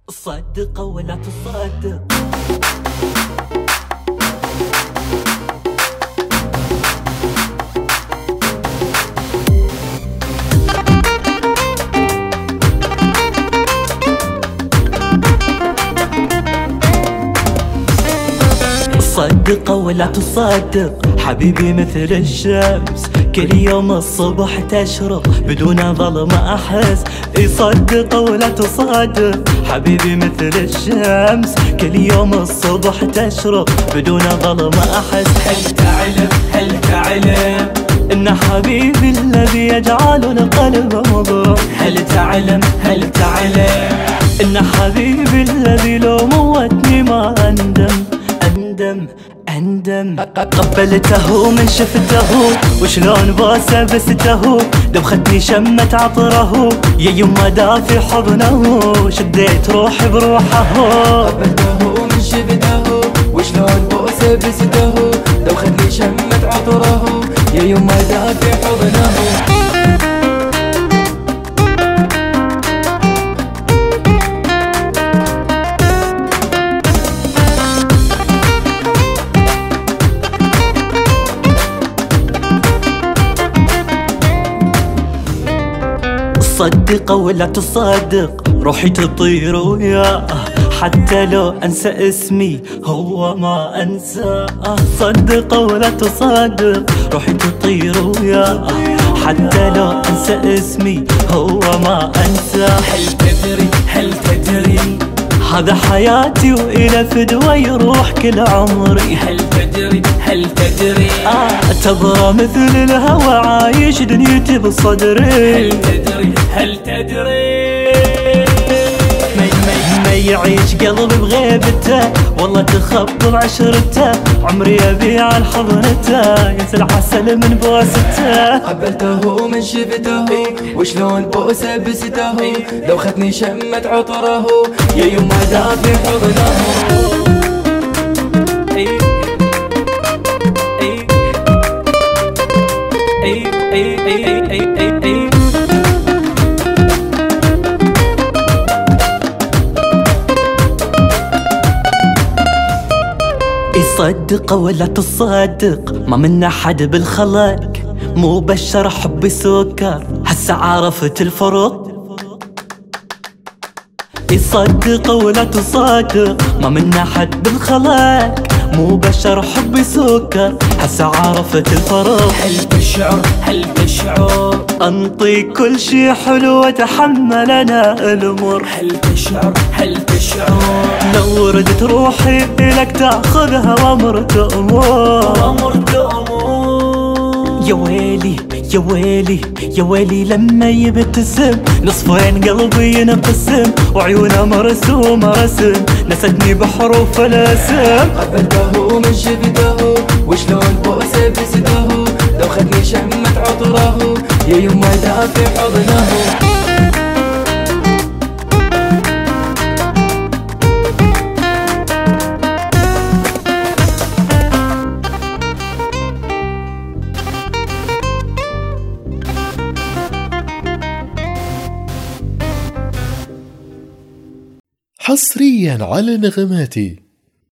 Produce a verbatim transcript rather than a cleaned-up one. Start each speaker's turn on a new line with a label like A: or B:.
A: صدق ولا تصدق. صدق ولا تصدق، حبيبي مثل الشمس كل يوم الصبح تشرق بدون ظل ما أحس. يصدق ولا تصدق، حبيبي مثل الشمس كل يوم الصبح تشرق بدون ظل ما أحس. هل تعلم هل تعلم إن حبيبي الذي يجعل القلب مضرم؟ هل تعلم هل تعلم إن حبيبي الذي لو موتني ما أندم أندم أندم. قبلته من شفته وشلون بوسه بسته، دبختني شمت عطره يا يما دافي حضنه، شديت روحي بروحه.
B: قبلته من شفته وشلون بوسه بسته، دبختني شمت عطره يا يما دافي حضنه.
A: صدق ولا تصدق، روحي تطير وياه حتى لو انسى اسمي هو ما انساه. صدق ولا تصدق، روحي تطير وياه حتى لو انسى اسمي هو ما انساه.
B: هل تدري هل تدري
A: هذا حياتي وإلى فدوى يروح كل عمري.
B: هل تدري هل تدري
A: آه تبرى مثل الهوى عايش دنيتي بصدري.
B: هل تدري هل تدري
A: ما يعيش قلبي بغيبته، والله تخبط عشرته، عمري أبيع الحضنته ينسى العسل من بوسته.
B: قبلته من شفته وشلون بوسه بسته، لو خدني شمت عطره يا يما دافي حضنه.
A: أي أي أي أي أي أي أي أي. يصدق ولا تصدق، ما من أحد بالخلق مو بشر حبي سكر، هسه عرفت الفرق. يصدق ولا تصدق، ما من أحد بالخلق مو بشر حبي سكر، هسه عرفت الفرق.
B: هل تشعر هل تشعر
A: انطي كل شي حلو واتحمل انا الامر؟
B: هل تشعر هل تشعر
A: لو ردت روحي الك تاخذها وامر تأمر
B: وامر تأمر.
A: يا ويلي يا ويلي يا ويلي لما يبتسم نصفين قلبي ينقسم، وعيونه مرسومة رسم نستني بحروف الاسم.
B: قبلته من شفته وشلون بوسه بسته، لو خدني شمت عطره يا يما دافي حضنه.
C: حصريا على نغماتي.